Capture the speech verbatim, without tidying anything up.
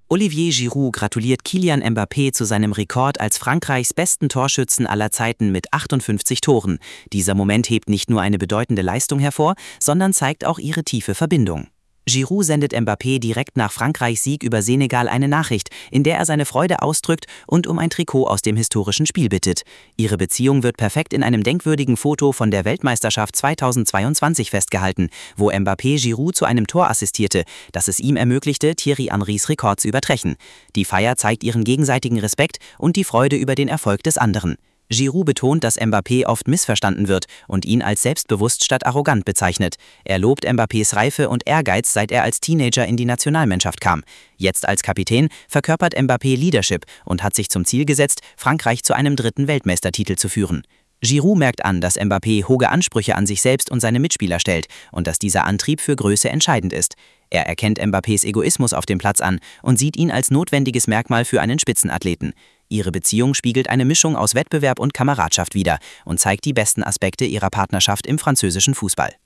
Olivier Giroud gratuliert Kylian Mbappé zu seinem Rekord als Frankreichs besten Torschützen aller Zeiten mit achtundfünfzig Toren. Dieser Moment hebt nicht nur eine bedeutende Leistung hervor, sondern zeigt auch ihre tiefe Verbindung. Giroud sendet Mbappé direkt nach Frankreichs Sieg über Senegal eine Nachricht, in der er seine Freude ausdrückt und um ein Trikot aus dem historischen Spiel bittet. Ihre Beziehung wird perfekt in einem denkwürdigen Foto von der Weltmeisterschaft zweitausendzweiundzwanzig festgehalten, wo Mbappé Giroud zu einem Tor assistierte, das es ihm ermöglichte, Thierry Henrys Rekord zu übertreffen. Die Feier zeigt ihren gegenseitigen Respekt und die Freude über den Erfolg des anderen. Giroud betont, dass Mbappé oft missverstanden wird und ihn als selbstbewusst statt arrogant bezeichnet. Er lobt Mbappés Reife und Ehrgeiz, seit er als Teenager in die Nationalmannschaft kam. Jetzt als Kapitän verkörpert Mbappé Leadership und hat sich zum Ziel gesetzt, Frankreich zu einem dritten Weltmeistertitel zu führen. Giroud merkt an, dass Mbappé hohe Ansprüche an sich selbst und seine Mitspieler stellt und dass dieser Antrieb für Größe entscheidend ist. Er erkennt Mbappés Egoismus auf dem Platz an und sieht ihn als notwendiges Merkmal für einen Spitzenathleten. Ihre Beziehung spiegelt eine Mischung aus Wettbewerb und Kameradschaft wider und zeigt die besten Aspekte ihrer Partnerschaft im französischen Fußball.